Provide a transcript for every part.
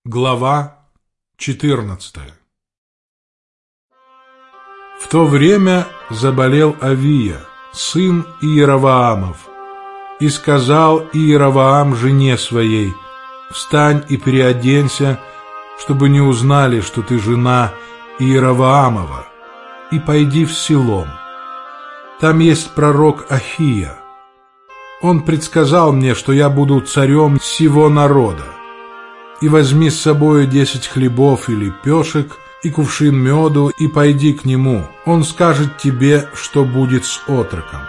Глава 14. В то время заболел Авия, сын Иеровоамов, и сказал Иеровоам жене своей: «Встань и переоденься, чтобы не узнали, что ты жена Иеровоамова, и пойди в Силом. Там есть пророк Ахия. Он предсказал мне, что я буду царем сего народа. И возьми с собою 10 хлебов и лепешек, и кувшин меду, и пойди к нему. Он скажет тебе, что будет с отроком».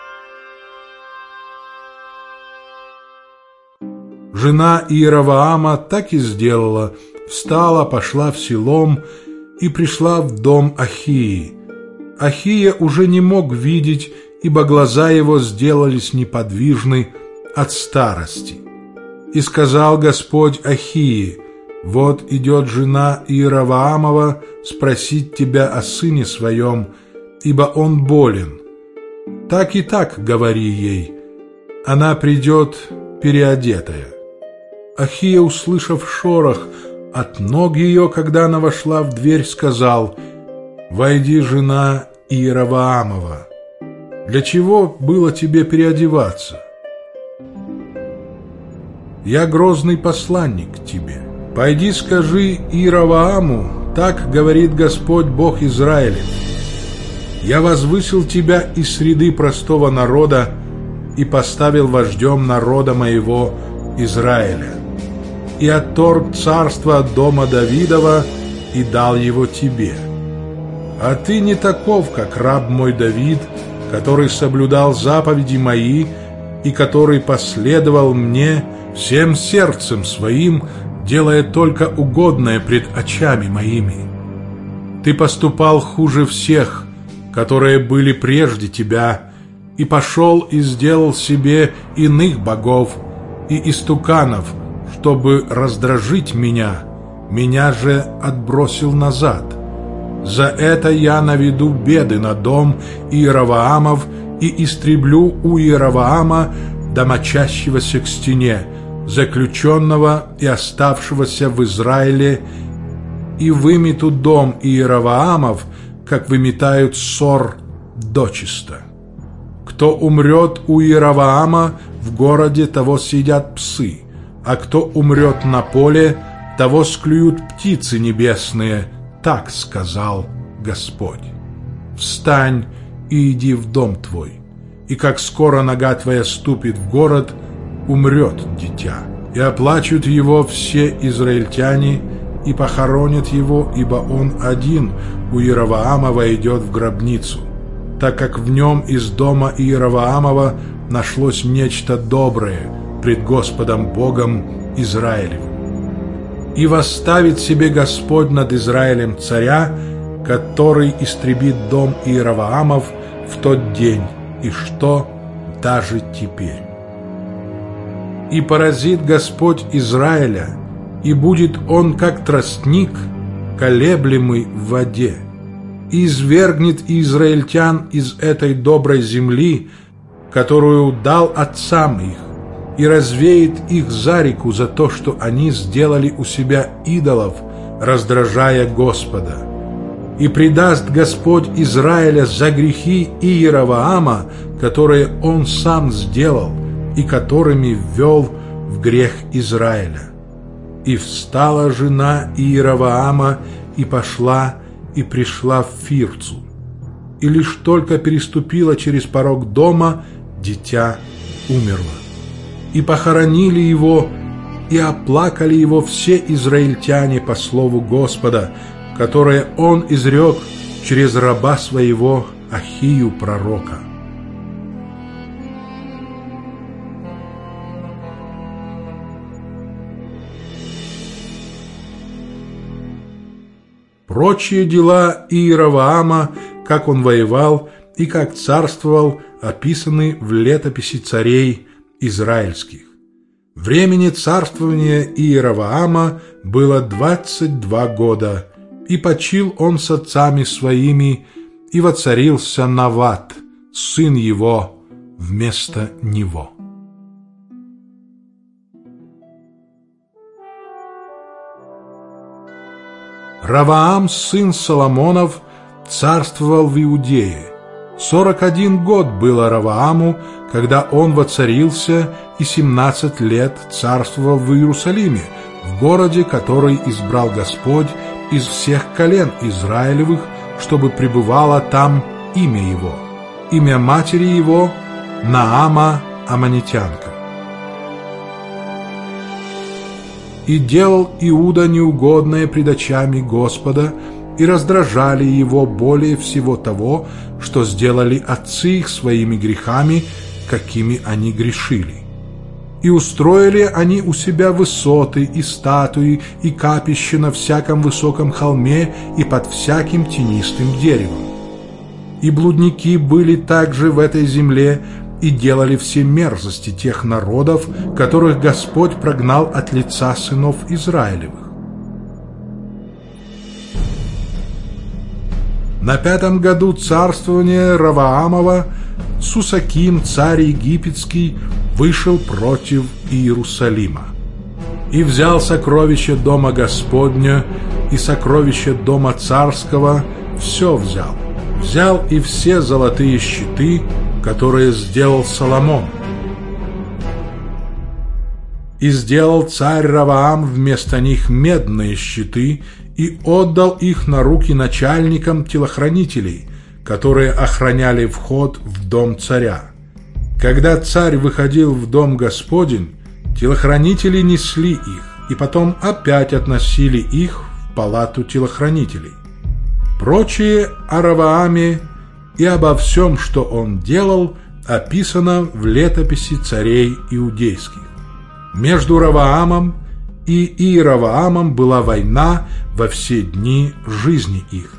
Жена Иеровоама так и сделала, встала, пошла в Силом и пришла в дом Ахии. Ахия уже не мог видеть, ибо глаза его сделались неподвижны от старости. И сказал Господь Ахии: «Вот идет жена Иеровоамова спросить тебя о сыне своем, ибо он болен. Так и так говори ей, она придет переодетая». Ахия, услышав шорох от ног ее, когда она вошла в дверь, сказал: «Войди, жена Иеровоамова. Для чего было тебе переодеваться? Я грозный посланник тебе. Пойди скажи Иеровоаму: так говорит Господь Бог Израилев: я возвысил тебя из среды простого народа и поставил вождем народа моего Израиля, и отторг царство от дома Давидова и дал его тебе. А ты не таков, как раб мой Давид, который соблюдал заповеди мои и который последовал мне всем сердцем своим, делая только угодное пред очами моими. Ты поступал хуже всех, которые были прежде тебя, и пошел и сделал себе иных богов и истуканов, чтобы раздражить меня, меня же отбросил назад. За это я наведу беды на дом Иеровоамов и истреблю у Иеровоама домочащегося к стене, заключенного и оставшегося в Израиле, и вымету дом Иеровоамов, как выметают ссор дочисто. Кто умрет у Иеровоама в городе, того съедят псы, а кто умрет на поле, того склюют птицы небесные, так сказал Господь. Встань и иди в дом твой, и как скоро нога твоя ступит в город, умрет дитя, и оплачут его все израильтяне, и похоронят его, ибо он один у Иеровоама войдет в гробницу, так как в нем из дома Иеровоамова нашлось нечто доброе пред Господом Богом Израилевым. И восставит себе Господь над Израилем царя, который истребит дом Иеровоамов в тот день, и что даже теперь. И поразит Господь Израиля, и будет он как тростник, колеблемый в воде, и извергнет израильтян из этой доброй земли, которую дал отцам их, и развеет их за реку за то, что они сделали у себя идолов, раздражая Господа. И предаст Господь Израиля за грехи Иеровоама, которые он сам сделал, и которыми ввел в грех Израиля. И встала жена Иеровоама, и пошла, и пришла в Фирцу. И лишь только переступила через порог дома, дитя умерло. И похоронили его, и оплакали его все израильтяне по слову Господа, которое он изрек через раба своего Ахию пророка. Прочие дела Иеровоама, как он воевал и как царствовал, описаны в летописи царей израильских. Времени царствования Иеровоама было 22 года, и почил он с отцами своими, и воцарился Нават, сын его, вместо него. Раваам, сын Соломонов, царствовал в Иудее. 41 год было Равааму, когда он воцарился, и 17 лет царствовал в Иерусалиме, в городе, который избрал Господь из всех колен Израилевых, чтобы пребывало там имя его. Имя матери его – Наама Аммонитянка. И делал Иуда неугодное пред очами Господа, и раздражали его более всего того, что сделали отцы их своими грехами, какими они грешили. И устроили они у себя высоты и статуи и капища на всяком высоком холме и под всяким тенистым деревом. И блудники были также в этой земле и делали все мерзости тех народов, которых Господь прогнал от лица сынов Израилевых. На 5-м году царствования Раваамова Сусаким, царь египетский, вышел против Иерусалима и взял сокровища дома Господня и сокровища дома царского, все взял. Взял и все золотые щиты, которые сделал Соломон. И сделал царь Раваам вместо них медные щиты и отдал их на руки начальникам телохранителей, которые охраняли вход в дом царя. Когда царь выходил в дом Господень, телохранители несли их, и потом опять относили их в палату телохранителей. Прочее о Равааме и обо всем, что он делал, описано в летописи царей иудейских. Между Раваамом и Иераваамом была война во все дни жизни их.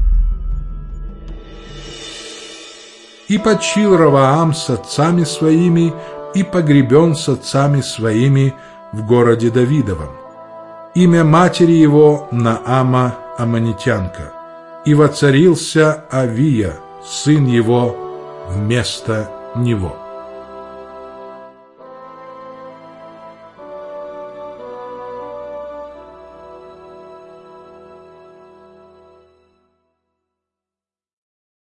И почил Раваам с отцами своими, и погребен с отцами своими в городе Давидовом. Имя матери его Наама Аммонитянка. И воцарился Авия, сын его, вместо него.